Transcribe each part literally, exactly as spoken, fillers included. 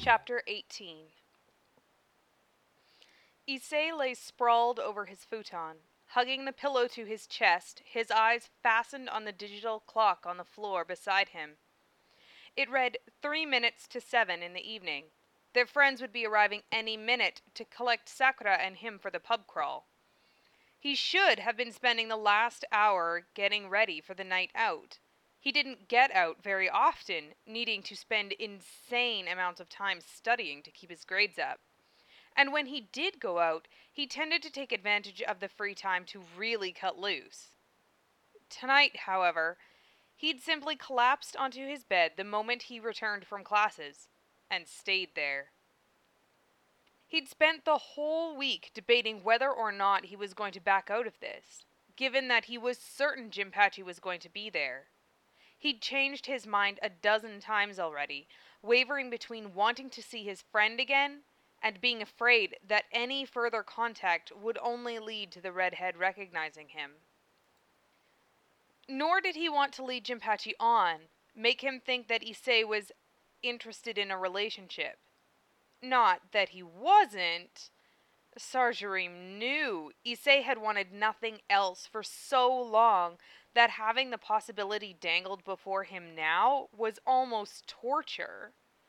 Chapter eighteen. Issei lay sprawled over his futon, hugging the pillow to his chest, his eyes fastened on the digital clock on the floor beside him. It read three minutes to seven in the evening. Their friends would be arriving any minute to collect Sakura and him for the pub crawl. He should have been spending the last hour getting ready for the night out. He didn't get out very often, needing to spend insane amounts of time studying to keep his grades up. And when he did go out, he tended to take advantage of the free time to really cut loose. Tonight, however, he'd simply collapsed onto his bed the moment he returned from classes, and stayed there. He'd spent the whole week debating whether or not he was going to back out of this, given that he was certain Jinpachi was going to be there. He'd changed his mind a dozen times already, wavering between wanting to see his friend again and being afraid that any further contact would only lead to the redhead recognizing him. Nor did he want to lead Jinpachi on, make him think that Issei was interested in a relationship. Not that he wasn't. Sargerim knew Issei had wanted nothing else for so long that having the possibility dangled before him now was almost torture.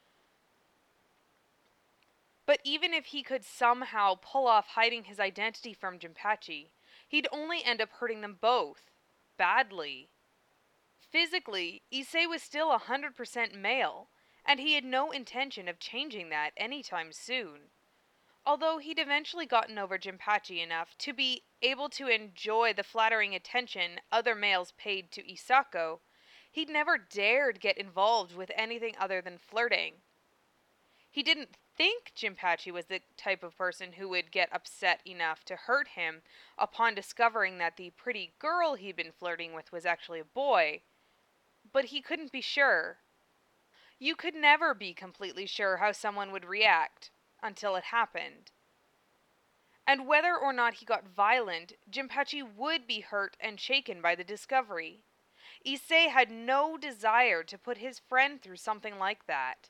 But even if he could somehow pull off hiding his identity from Jinpachi, he'd only end up hurting them both. Badly. Physically, Issei was still one hundred percent male, and he had no intention of changing that anytime soon. Although he'd eventually gotten over Jinpachi enough to be able to enjoy the flattering attention other males paid to Isako, he'd never dared get involved with anything other than flirting. He didn't think Jinpachi was the type of person who would get upset enough to hurt him upon discovering that the pretty girl he'd been flirting with was actually a boy, but he couldn't be sure. You could never be completely sure how someone would react until it happened. And whether or not he got violent, Jinpachi would be hurt and shaken by the discovery. Issei had no desire to put his friend through something like that.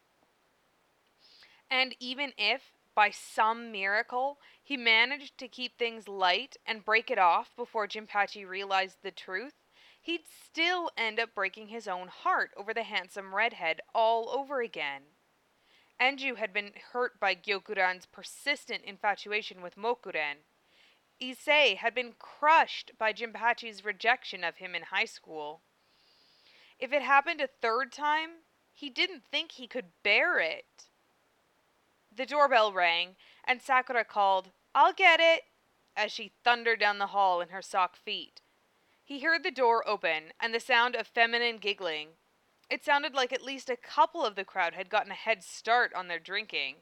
And even if, by some miracle, he managed to keep things light and break it off before Jinpachi realized the truth, he'd still end up breaking his own heart over the handsome redhead all over again. Enju had been hurt by Gyokuran's persistent infatuation with Mokuren. Issei had been crushed by Jinpachi's rejection of him in high school. If it happened a third time, he didn't think he could bear it. The doorbell rang, and Sakura called, "I'll get it," as she thundered down the hall in her sock feet. He heard the door open, and the sound of feminine giggling. It sounded like at least a couple of the crowd had gotten a head start on their drinking.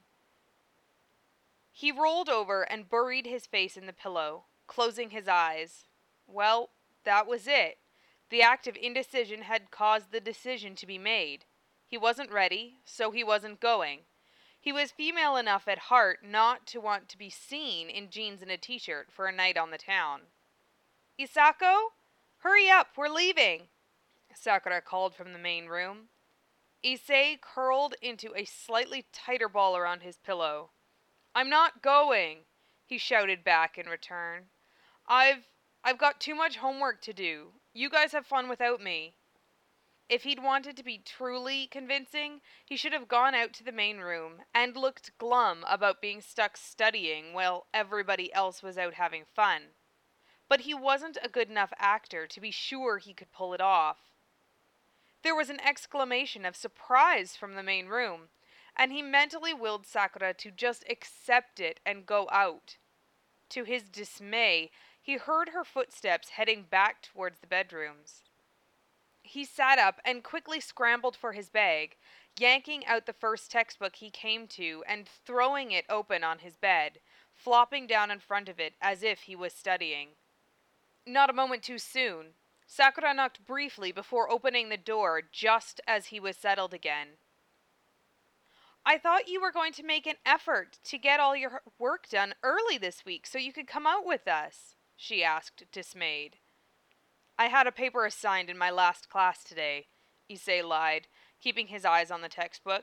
He rolled over and buried his face in the pillow, closing his eyes. Well, that was it. The act of indecision had caused the decision to be made. He wasn't ready, so he wasn't going. He was female enough at heart not to want to be seen in jeans and a t-shirt for a night on the town. "Isako? Hurry up, we're leaving!" Sakura called from the main room. Issei curled into a slightly tighter ball around his pillow. "I'm not going," he shouted back in return. I've, I've got too much homework to do. You guys have fun without me." If he'd wanted to be truly convincing, he should have gone out to the main room and looked glum about being stuck studying while everybody else was out having fun. But he wasn't a good enough actor to be sure he could pull it off. There was an exclamation of surprise from the main room, and he mentally willed Sakura to just accept it and go out. To his dismay, he heard her footsteps heading back towards the bedrooms. He sat up and quickly scrambled for his bag, yanking out the first textbook he came to and throwing it open on his bed, flopping down in front of it as if he was studying. Not a moment too soon. Sakura knocked briefly before opening the door just as he was settled again. "I thought you were going to make an effort to get all your work done early this week so you could come out with us," she asked, dismayed. "I had a paper assigned in my last class today," Issei lied, keeping his eyes on the textbook.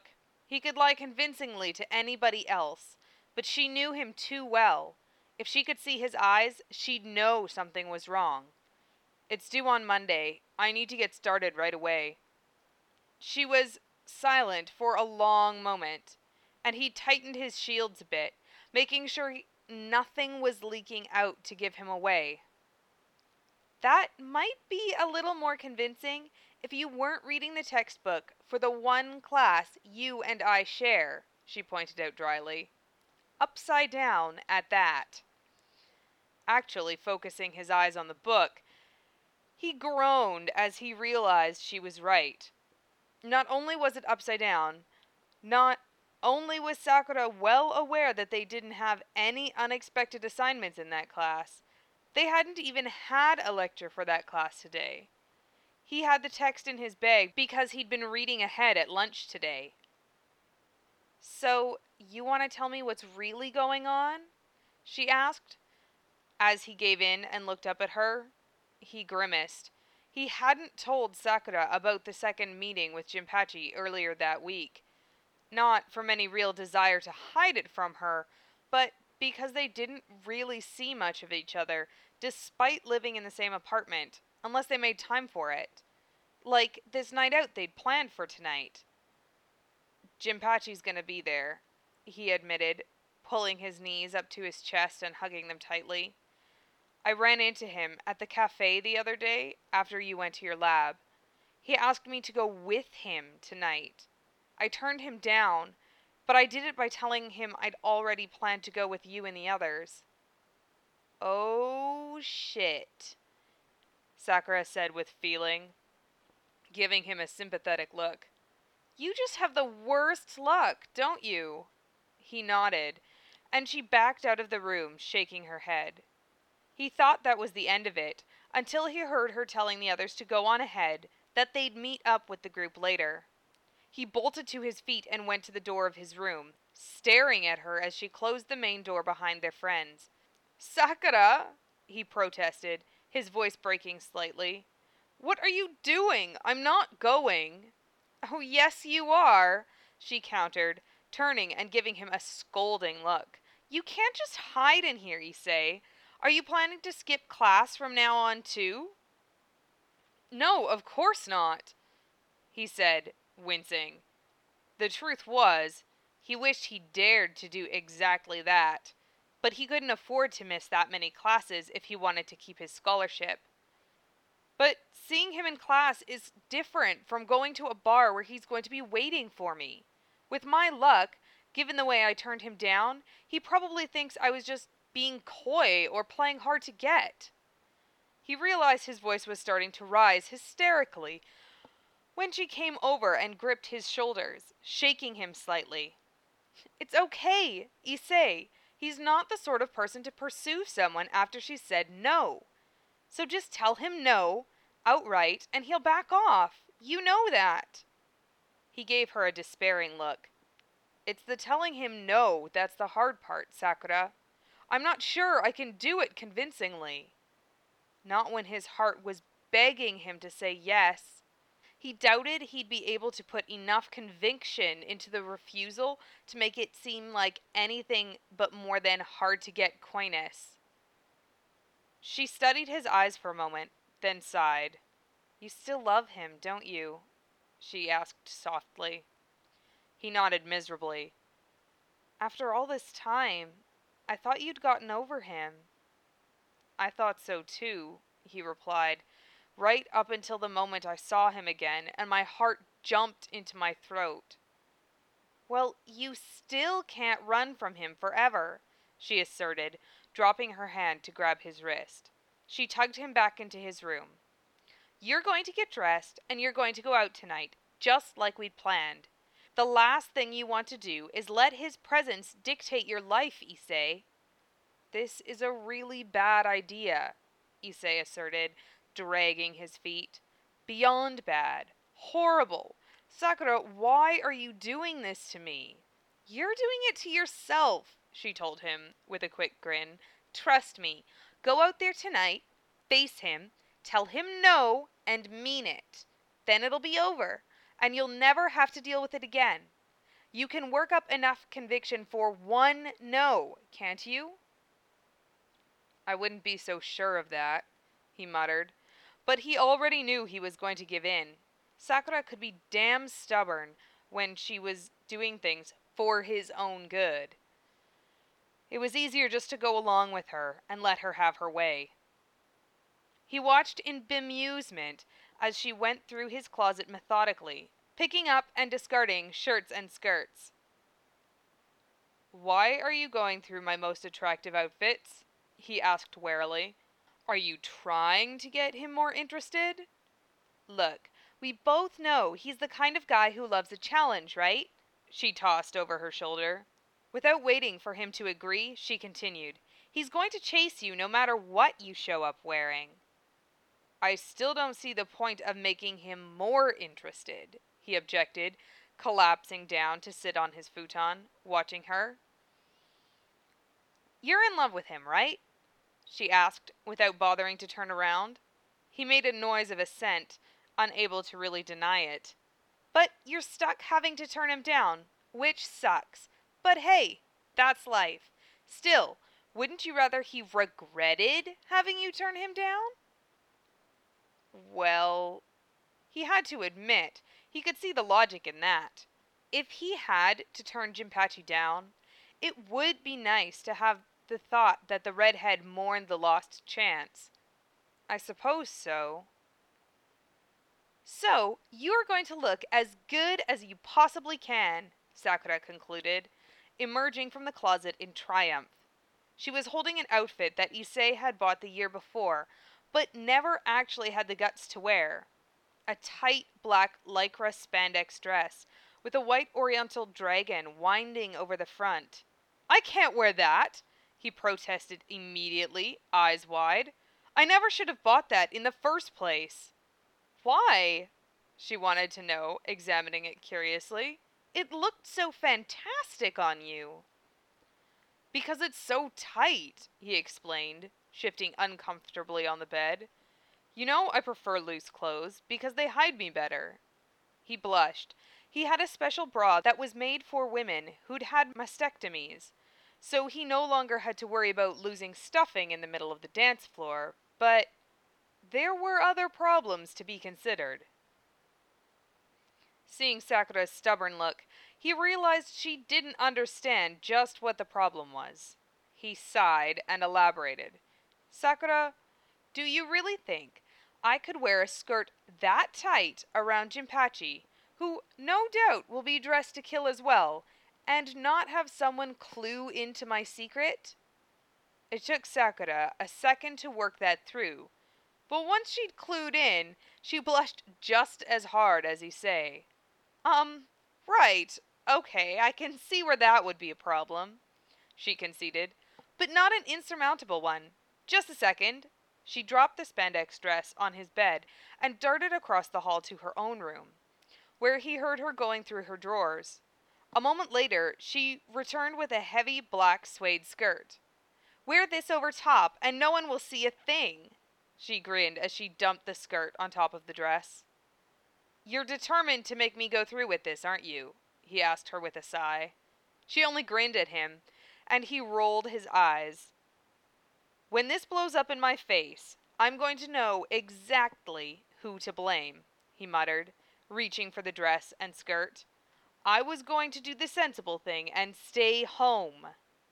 He could lie convincingly to anybody else, but she knew him too well. If she could see his eyes, she'd know something was wrong. It's due on Monday. I need to get started right away. She was silent for a long moment, and he tightened his shields a bit, making sure he, nothing was leaking out to give him away. That might be a little more convincing if you weren't reading the textbook for the one class you and I share, she pointed out dryly. Upside down at that. Actually focusing his eyes on the book, he groaned as he realized she was right. Not only was it upside down, not only was Sakura well aware that they didn't have any unexpected assignments in that class, they hadn't even had a lecture for that class today. He had the text in his bag because he'd been reading ahead at lunch today. So, you want to tell me what's really going on? She asked. As he gave in and looked up at her, he grimaced. He hadn't told Sakura about the second meeting with Jinpachi earlier that week. Not from any real desire to hide it from her, but because they didn't really see much of each other, despite living in the same apartment, unless they made time for it. Like this night out they'd planned for tonight. Jinpachi's gonna be there, he admitted, pulling his knees up to his chest and hugging them tightly. I ran into him at the cafe the other day after you went to your lab. He asked me to go with him tonight. I turned him down, but I did it by telling him I'd already planned to go with you and the others. Oh, shit, Sakura said with feeling, giving him a sympathetic look. You just have the worst luck, don't you? He nodded, and she backed out of the room, shaking her head. He thought that was the end of it, until he heard her telling the others to go on ahead, that they'd meet up with the group later. He bolted to his feet and went to the door of his room, staring at her as she closed the main door behind their friends. Sakura, he protested, his voice breaking slightly. What are you doing? I'm not going. Oh, yes, you are, she countered, turning and giving him a scolding look. You can't just hide in here, Issei. Are you planning to skip class from now on, too? No, of course not, he said, wincing. The truth was, he wished he dared to do exactly that, but he couldn't afford to miss that many classes if he wanted to keep his scholarship. But seeing him in class is different from going to a bar where he's going to be waiting for me. With my luck, given the way I turned him down, he probably thinks I was just being coy or playing hard to get. He realized his voice was starting to rise hysterically when she came over and gripped his shoulders, shaking him slightly. It's okay, Issei. He's not the sort of person to pursue someone after she said no. So just tell him no, outright, and he'll back off. You know that. He gave her a despairing look. It's the telling him no that's the hard part, Sakura. I'm not sure I can do it convincingly. Not when his heart was begging him to say yes. He doubted he'd be able to put enough conviction into the refusal to make it seem like anything but more than hard-to-get coyness. She studied his eyes for a moment, then sighed. You still love him, don't you? She asked softly. He nodded miserably. After all this time, I thought you'd gotten over him. I thought so too, he replied, right up until the moment I saw him again, and my heart jumped into my throat. Well, you still can't run from him forever, she asserted, dropping her hand to grab his wrist. She tugged him back into his room. You're going to get dressed, and you're going to go out tonight, just like we'd planned. The last thing you want to do is let his presence dictate your life, Issei. This is a really bad idea, Issei asserted, dragging his feet. Beyond bad. Horrible. Sakura, why are you doing this to me? You're doing it to yourself, she told him, with a quick grin. Trust me. Go out there tonight, face him, tell him no, and mean it. Then it'll be over, and you'll never have to deal with it again. You can work up enough conviction for one no, can't you? I wouldn't be so sure of that, he muttered. But he already knew he was going to give in. Sakura could be damn stubborn when she was doing things for his own good. It was easier just to go along with her and let her have her way. He watched in bemusement as she went through his closet methodically, picking up and discarding shirts and skirts. "Why are you going through my most attractive outfits?" he asked warily. "Are you trying to get him more interested? Look, we both know he's the kind of guy who loves a challenge, right?" she tossed over her shoulder. Without waiting for him to agree, she continued, "He's going to chase you no matter what you show up wearing." "I still don't see the point of making him more interested," he objected, collapsing down to sit on his futon, watching her. "You're in love with him, right?" she asked, without bothering to turn around. He made a noise of assent, unable to really deny it. "But you're stuck having to turn him down, which sucks. But hey, that's life. Still, wouldn't you rather he regretted having you turn him down?" Well, he had to admit, he could see the logic in that. If he had to turn Jinpachi down, it would be nice to have the thought that the redhead mourned the lost chance. "I suppose so." "So, you're going to look as good as you possibly can," Sakura concluded, emerging from the closet in triumph. She was holding an outfit that Issei had bought the year before, but never actually had the guts to wear. A tight black lycra spandex dress, with a white oriental dragon winding over the front. "I can't wear that!" he protested immediately, eyes wide. "I never should have bought that in the first place." "Why?" she wanted to know, examining it curiously. "It looked so fantastic on you." "Because it's so tight," he explained, shifting uncomfortably on the bed. "You know I prefer loose clothes, because they hide me better." He blushed. He had a special bra that was made for women who'd had mastectomies, so he no longer had to worry about losing stuffing in the middle of the dance floor, but there were other problems to be considered. Seeing Sakura's stubborn look, he realized she didn't understand just what the problem was. He sighed and elaborated. "Sakura, do you really think I could wear a skirt that tight around Jinpachi, who no doubt will be dressed to kill as well, and not have someone clue into my secret?" It took Sakura a second to work that through, but once she'd clued in, she blushed just as hard as Issei. Um, right, okay, I can see where that would be a problem," she conceded, "but not an insurmountable one. Just a second." She dropped the spandex dress on his bed and darted across the hall to her own room, where he heard her going through her drawers. A moment later, she returned with a heavy black suede skirt. "Wear this over top, and no one will see a thing," she grinned as she dumped the skirt on top of the dress. "You're determined to make me go through with this, aren't you?" he asked her with a sigh. She only grinned at him, and he rolled his eyes. "When this blows up in my face, I'm going to know exactly who to blame," he muttered, reaching for the dress and skirt. "I was going to do the sensible thing and stay home."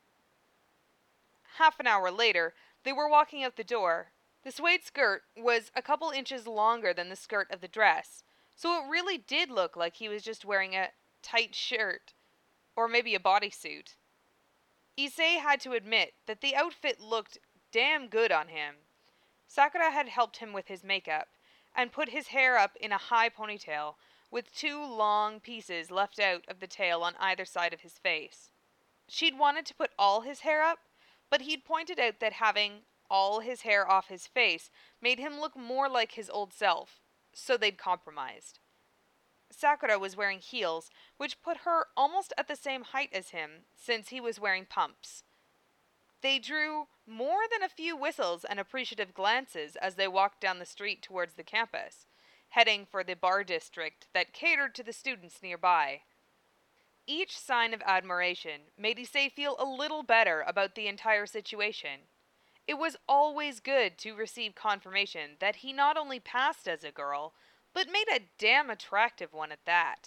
Half an hour later, they were walking out the door. The suede skirt was a couple inches longer than the skirt of the dress, so it really did look like he was just wearing a tight shirt, or maybe a bodysuit. Issei had to admit that the outfit looked damn good on him. Sakura had helped him with his makeup, and put his hair up in a high ponytail, with two long pieces left out of the tail on either side of his face. She'd wanted to put all his hair up, but he'd pointed out that having all his hair off his face made him look more like his old self, so they'd compromised. Sakura was wearing heels, which put her almost at the same height as him, since he was wearing pumps. They drew more than a few whistles and appreciative glances as they walked down the street towards the campus, heading for the bar district that catered to the students nearby. Each sign of admiration made Issei feel a little better about the entire situation. It was always good to receive confirmation that he not only passed as a girl, but made a damn attractive one at that.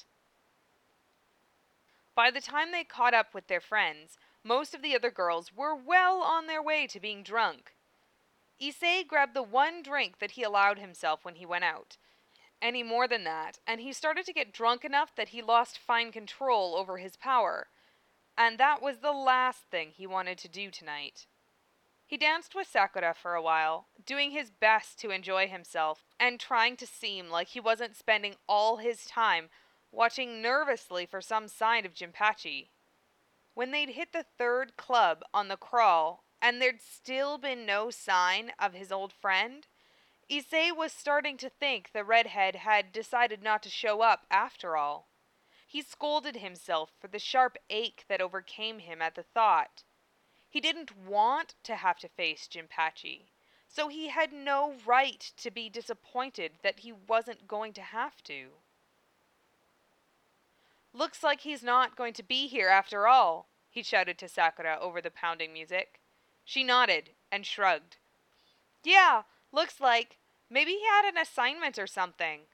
By the time they caught up with their friends, most of the other girls were well on their way to being drunk. Issei grabbed the one drink that he allowed himself when he went out. Any more than that, and he started to get drunk enough that he lost fine control over his power. And that was the last thing he wanted to do tonight. He danced with Sakura for a while, doing his best to enjoy himself, and trying to seem like he wasn't spending all his time watching nervously for some sign of Jinpachi. When they'd hit the third club on the crawl, and there'd still been no sign of his old friend, Issei was starting to think the redhead had decided not to show up after all. He scolded himself for the sharp ache that overcame him at the thought. He didn't want to have to face Jinpachi, so he had no right to be disappointed that he wasn't going to have to. "Looks like he's not going to be here after all," he shouted to Sakura over the pounding music. She nodded and shrugged. "Yeah, looks like. Maybe he had an assignment or something."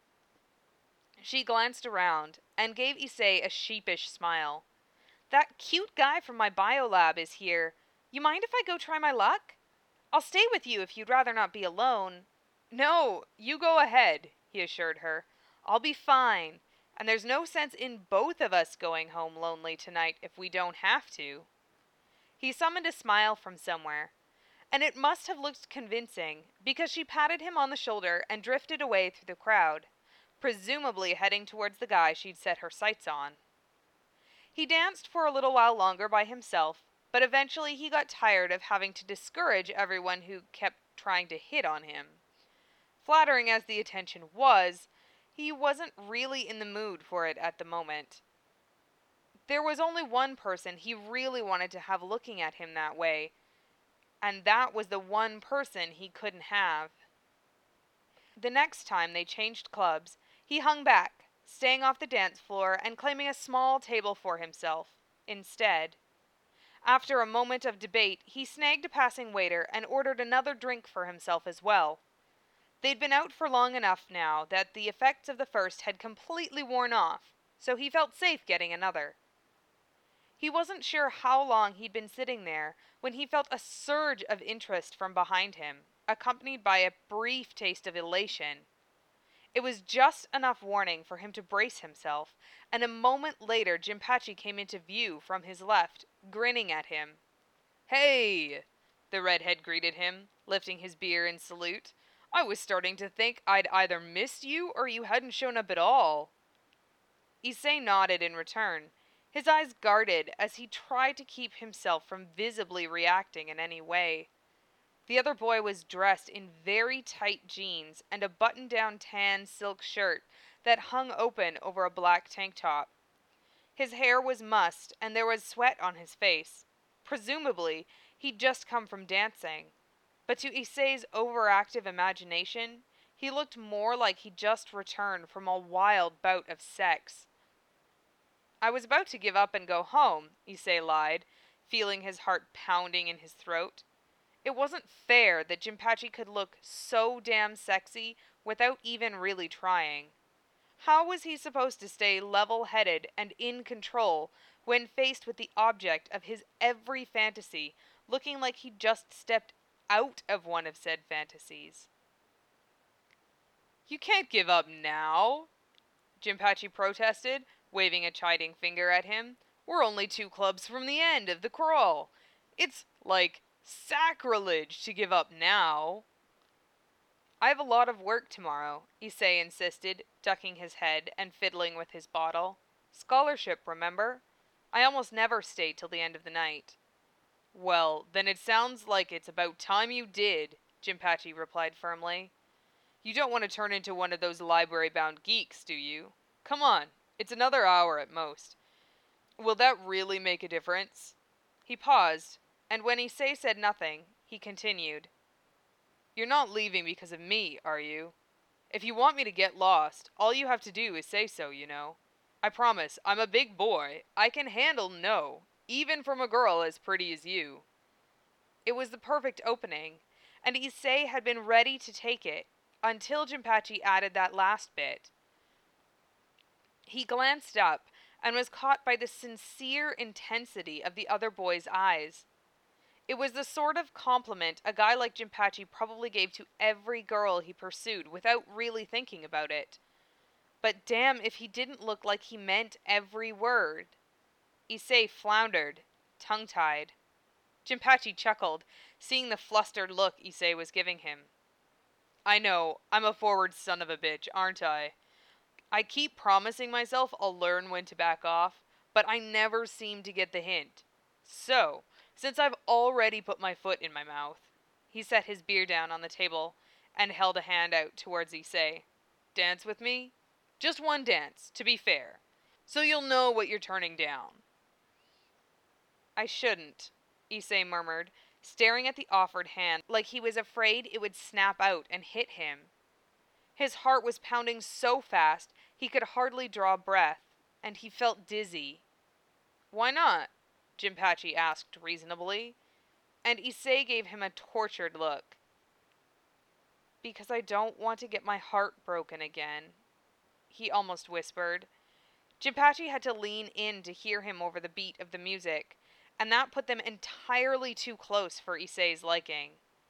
She glanced around and gave Issei a sheepish smile. "That cute guy from my biolab is here. You mind if I go try my luck? I'll stay with you if you'd rather not be alone." "No, you go ahead," he assured her. "I'll be fine, and there's no sense in both of us going home lonely tonight if we don't have to." He summoned a smile from somewhere, and it must have looked convincing because she patted him on the shoulder and drifted away through the crowd, presumably heading towards the guy she'd set her sights on. He danced for a little while longer by himself, but eventually he got tired of having to discourage everyone who kept trying to hit on him. Flattering as the attention was, he wasn't really in the mood for it at the moment. There was only one person he really wanted to have looking at him that way, and that was the one person he couldn't have. The next time they changed clubs, he hung back, staying off the dance floor and claiming a small table for himself instead. After a moment of debate, he snagged a passing waiter and ordered another drink for himself as well. They'd been out for long enough now that the effects of the first had completely worn off, so he felt safe getting another. He wasn't sure how long he'd been sitting there when he felt a surge of interest from behind him, accompanied by a brief taste of elation. It was just enough warning for him to brace himself, and a moment later Jinpachi came into view from his left, grinning at him. "Hey!" the redhead greeted him, lifting his beer in salute. "I was starting to think I'd either missed you or you hadn't shown up at all." Issei nodded in return, his eyes guarded as he tried to keep himself from visibly reacting in any way. The other boy was dressed in very tight jeans and a button-down tan silk shirt that hung open over a black tank top. His hair was mussed and there was sweat on his face. Presumably, he'd just come from dancing. But to Issei's overactive imagination, he looked more like he'd just returned from a wild bout of sex. "I was about to give up and go home," Issei lied, feeling his heart pounding in his throat. It wasn't fair that Jinpachi could look so damn sexy without even really trying. How was he supposed to stay level-headed and in control when faced with the object of his every fantasy, looking like he'd just stepped out of one of said fantasies? "You can't give up now," Jinpachi protested, waving a chiding finger at him. "We're only two clubs from the end of the crawl. It's, like, sacrilege to give up now." "I have a lot of work tomorrow," Issei insisted, ducking his head and fiddling with his bottle. "Scholarship, remember? I almost never stay till the end of the night." "Well, then it sounds like it's about time you did," Jinpachi replied firmly. "You don't want to turn into one of those library-bound geeks, do you? Come on, it's another hour at most. Will that really make a difference?" He paused, and when Issei said nothing, he continued. "You're not leaving because of me, are you? If you want me to get lost, all you have to do is say so, you know. I promise, I'm a big boy. I can handle no, even from a girl as pretty as you. It was the perfect opening, and Issei had been ready to take it, until Jinpachi added that last bit. He glanced up, and was caught by the sincere intensity of the other boy's eyes. It was the sort of compliment a guy like Jinpachi probably gave to every girl he pursued without really thinking about it. But damn if he didn't look like he meant every word. Issei floundered, tongue-tied. Jinpachi chuckled, seeing the flustered look Issei was giving him. I know, I'm a forward son of a bitch, aren't I? I keep promising myself I'll learn when to back off, but I never seem to get the hint. So, since I've already put my foot in my mouth, he set his beer down on the table and held a hand out towards Issei. Dance with me? Just one dance, to be fair, so you'll know what you're turning down. I shouldn't, Issei murmured, staring at the offered hand like he was afraid it would snap out and hit him. His heart was pounding so fast he could hardly draw breath, and he felt dizzy. Why not? Jinpachi asked reasonably, and Issei gave him a tortured look. Because I don't want to get my heart broken again, he almost whispered. Jinpachi had to lean in to hear him over the beat of the music, and that put them entirely too close for Issei's liking.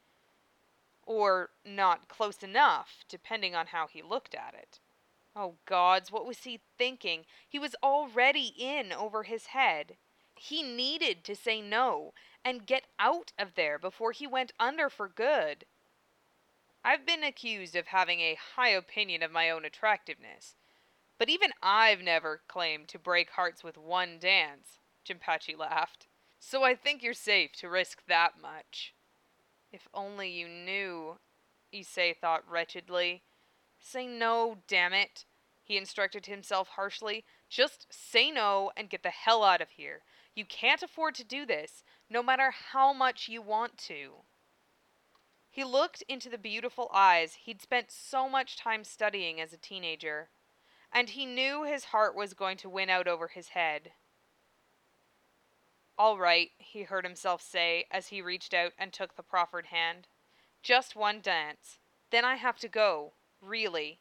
Or not close enough, depending on how he looked at it. Oh gods, what was he thinking? He was already in over his head. He needed to say no, and get out of there before he went under for good. I've been accused of having a high opinion of my own attractiveness, but even I've never claimed to break hearts with one dance, Jinpachi laughed. So I think you're safe to risk that much. If only you knew, Issei thought wretchedly. Say no, damn it, he instructed himself harshly. Just say no and get the hell out of here. You can't afford to do this, no matter how much you want to. He looked into the beautiful eyes he'd spent so much time studying as a teenager, and he knew his heart was going to win out over his head. All right, he heard himself say as he reached out and took the proffered hand. Just one dance. Then I have to go. Really.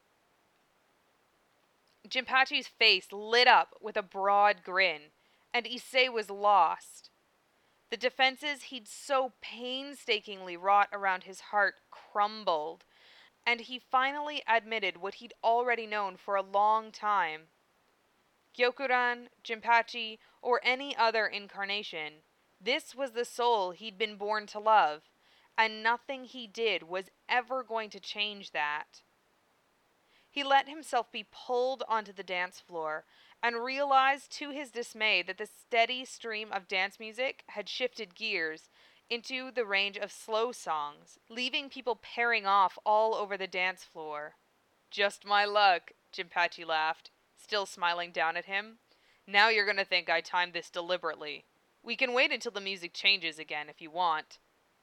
Jinpachi's face lit up with a broad grin, and Issei was lost. The defenses he'd so painstakingly wrought around his heart crumbled, and he finally admitted what he'd already known for a long time. Gyokuran, Jinpachi, or any other incarnation, this was the soul he'd been born to love, and nothing he did was ever going to change that. He let himself be pulled onto the dance floor, and realized to his dismay that the steady stream of dance music had shifted gears into the range of slow songs, leaving people pairing off all over the dance floor. Just my luck, Jinpachi laughed, still smiling down at him. Now you're gonna think I timed this deliberately. We can wait until the music changes again if you want.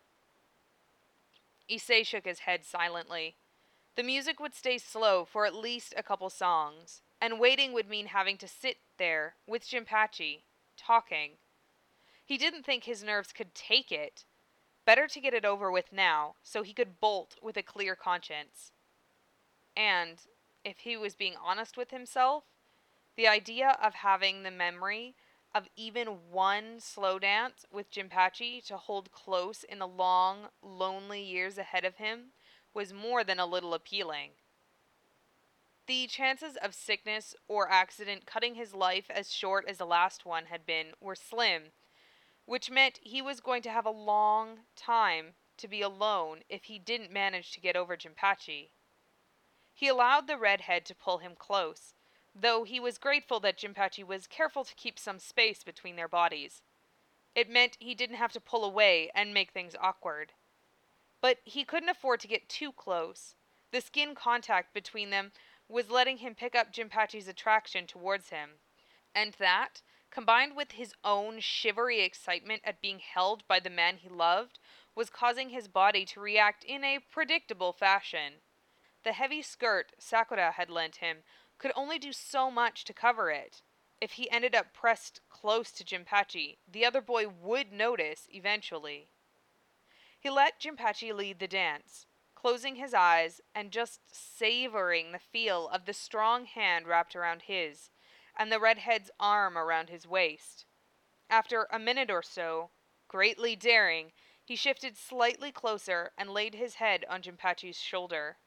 Issei shook his head silently. The music would stay slow for at least a couple songs, and waiting would mean having to sit there with Jinpachi, talking. He didn't think his nerves could take it. Better to get it over with now, so he could bolt with a clear conscience. And, if he was being honest with himself, the idea of having the memory of even one slow dance with Jinpachi to hold close in the long, lonely years ahead of him was more than a little appealing. The chances of sickness or accident cutting his life as short as the last one had been were slim, which meant he was going to have a long time to be alone if he didn't manage to get over Jinpachi. He allowed the redhead to pull him close, though he was grateful that Jinpachi was careful to keep some space between their bodies. It meant he didn't have to pull away and make things awkward. But he couldn't afford to get too close. The skin contact between them was letting him pick up Jinpachi's attraction towards him, and that, combined with his own shivery excitement at being held by the man he loved, was causing his body to react in a predictable fashion. The heavy skirt Sakura had lent him could only do so much to cover it. If he ended up pressed close to Jinpachi, the other boy would notice eventually. He let Jinpachi lead the dance, closing his eyes and just savoring the feel of the strong hand wrapped around his, and the redhead's arm around his waist. After a minute or so, greatly daring, he shifted slightly closer and laid his head on Jinpachi's shoulder.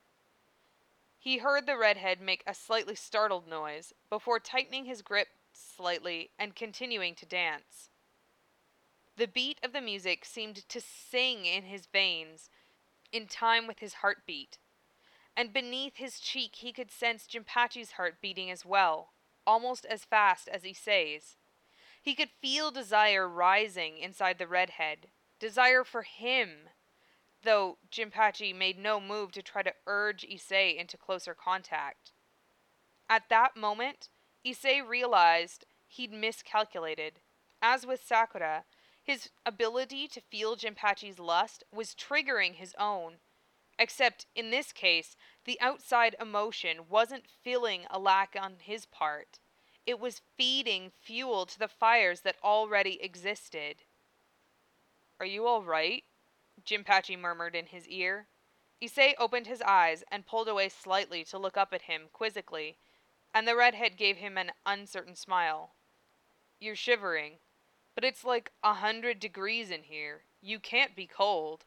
He heard the redhead make a slightly startled noise before tightening his grip slightly and continuing to dance. The beat of the music seemed to sing in his veins, in time with his heartbeat, and beneath his cheek he could sense Jinpachi's heart beating as well, almost as fast as Issei's. He could feel desire rising inside the redhead, desire for him, though Jinpachi made no move to try to urge Issei into closer contact. At that moment, Issei realized he'd miscalculated. As with Sakura, his ability to feel Jinpachi's lust was triggering his own, except in this case, the outside emotion wasn't filling a lack on his part. It was feeding fuel to the fires that already existed. "Are you all right?" Jinpachi murmured in his ear. Issei opened his eyes and pulled away slightly to look up at him quizzically, and the redhead gave him an uncertain smile. "You're shivering, but it's like a hundred degrees in here. You can't be cold."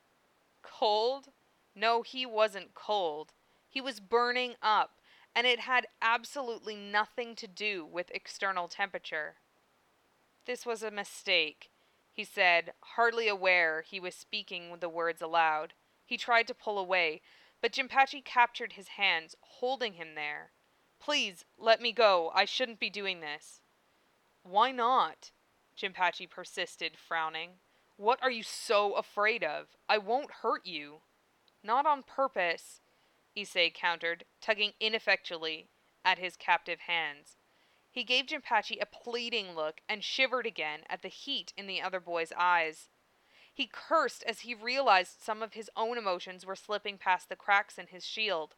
Cold? No, he wasn't cold. He was burning up, and it had absolutely nothing to do with external temperature. "This was a mistake," he said, hardly aware he was speaking the words aloud. He tried to pull away, but Jinpachi captured his hands, holding him there. "Please, let me go. I shouldn't be doing this." "Why not?" Jinpachi persisted, frowning. "What are you so afraid of? I won't hurt you." "Not on purpose," Issei countered, tugging ineffectually at his captive hands. He gave Jinpachi a pleading look and shivered again at the heat in the other boy's eyes. He cursed as he realized some of his own emotions were slipping past the cracks in his shield.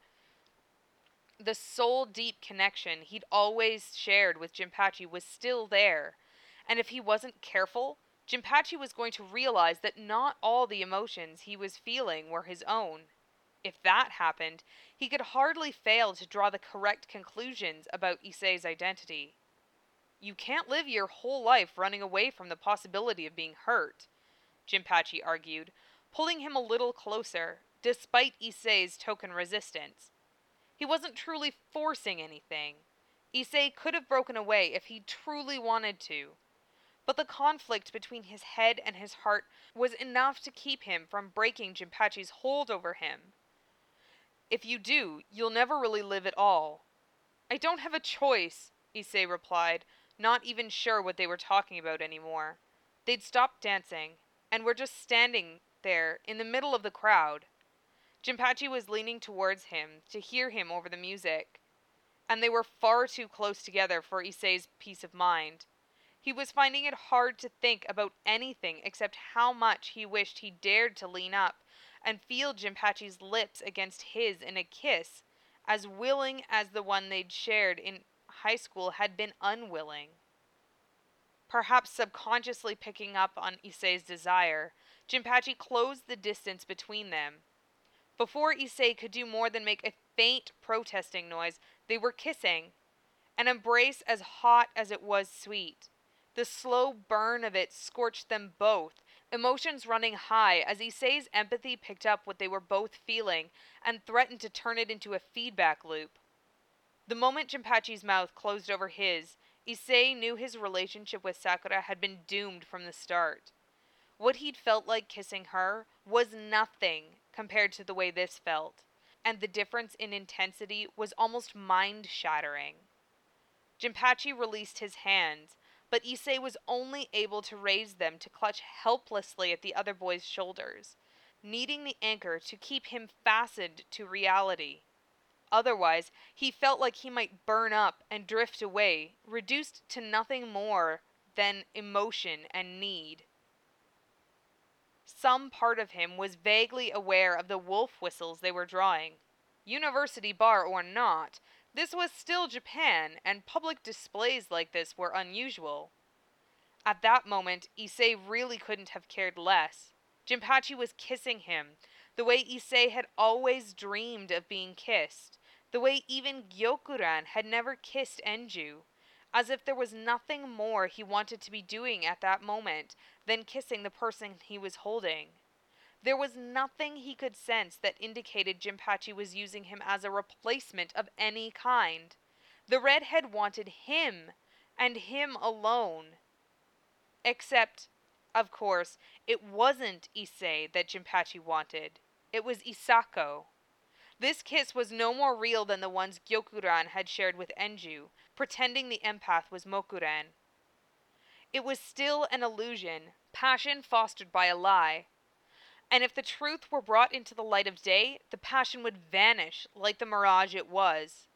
The soul-deep connection he'd always shared with Jinpachi was still there, and if he wasn't careful, Jinpachi was going to realize that not all the emotions he was feeling were his own. If that happened, he could hardly fail to draw the correct conclusions about Issei's identity. "You can't live your whole life running away from the possibility of being hurt," Jinpachi argued, pulling him a little closer, despite Issei's token resistance. He wasn't truly forcing anything. Issei could have broken away if he truly wanted to. But the conflict between his head and his heart was enough to keep him from breaking Jinpachi's hold over him. "If you do, you'll never really live at all." "I don't have a choice," Issei replied, not even sure what they were talking about anymore. They'd stopped dancing, and were just standing there in the middle of the crowd. Jinpachi was leaning towards him to hear him over the music, and they were far too close together for Issei's peace of mind. He was finding it hard to think about anything except how much he wished he dared to lean up and feel Jinpachi's lips against his in a kiss, as willing as the one they'd shared in high school had been unwilling. Perhaps subconsciously picking up on Issei's desire, Jinpachi closed the distance between them. Before Issei could do more than make a faint protesting noise, they were kissing. An embrace as hot as it was sweet. The slow burn of it scorched them both, emotions running high as Issei's empathy picked up what they were both feeling and threatened to turn it into a feedback loop. The moment Jinpachi's mouth closed over his, Issei knew his relationship with Sakura had been doomed from the start. What he'd felt like kissing her was nothing compared to the way this felt, and the difference in intensity was almost mind-shattering. Jinpachi released his hands, but Issei was only able to raise them to clutch helplessly at the other boy's shoulders, needing the anchor to keep him fastened to reality. Otherwise, he felt like he might burn up and drift away, reduced to nothing more than emotion and need. Some part of him was vaguely aware of the wolf whistles they were drawing. University bar or not, This was still Japan, and public displays like this were unusual. At that moment, Issei really couldn't have cared less. Jinpachi was kissing him, the way Issei had always dreamed of being kissed, the way even Gyokuran had never kissed Enju, as if there was nothing more he wanted to be doing at that moment than kissing the person he was holding. There was nothing he could sense that indicated Jinpachi was using him as a replacement of any kind. The redhead wanted him, and him alone. Except, of course, it wasn't Issei that Jinpachi wanted. It was Isako. This kiss was no more real than the ones Gyokuran had shared with Enju, pretending the empath was Mokuren. It was still an illusion, passion fostered by a lie. And if the truth were brought into the light of day, the passion would vanish like the mirage it was.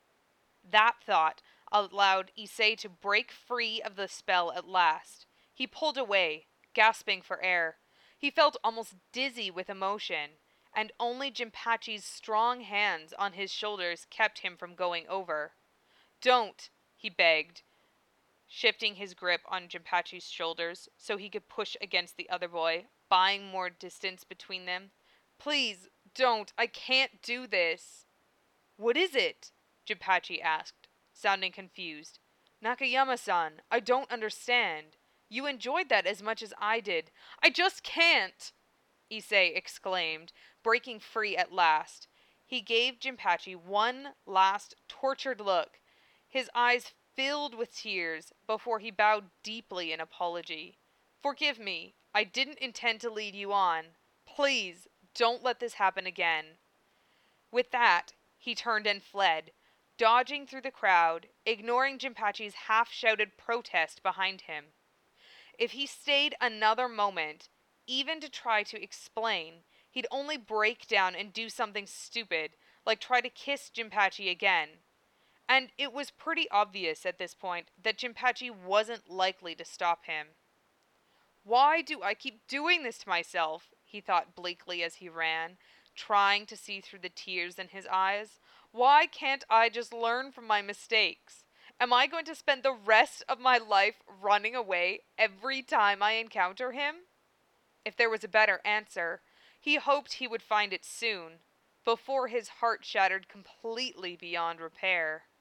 That thought allowed Issei to break free of the spell at last. He pulled away, gasping for air. He felt almost dizzy with emotion, and only Jinpachi's strong hands on his shoulders kept him from going over. "Don't," he begged, shifting his grip on Jinpachi's shoulders so he could push against the other boy, buying more distance between them. "Please, don't. I can't do this." "What is it?" Jinpachi asked, sounding confused. "Nakayama-san, I don't understand. You enjoyed that as much as I did." "I just can't!" Issei exclaimed, breaking free at last. He gave Jinpachi one last tortured look, his eyes filled with tears, before he bowed deeply in apology. "Forgive me. I didn't intend to lead you on. Please, don't let this happen again." With that, he turned and fled, dodging through the crowd, ignoring Jinpachi's half-shouted protest behind him. If he stayed another moment, even to try to explain, he'd only break down and do something stupid, like try to kiss Jinpachi again. And it was pretty obvious at this point that Jinpachi wasn't likely to stop him. "Why do I keep doing this to myself?" he thought bleakly as he ran, trying to see through the tears in his eyes. "Why can't I just learn from my mistakes? Am I going to spend the rest of my life running away every time I encounter him?" If there was a better answer, he hoped he would find it soon, before his heart shattered completely beyond repair.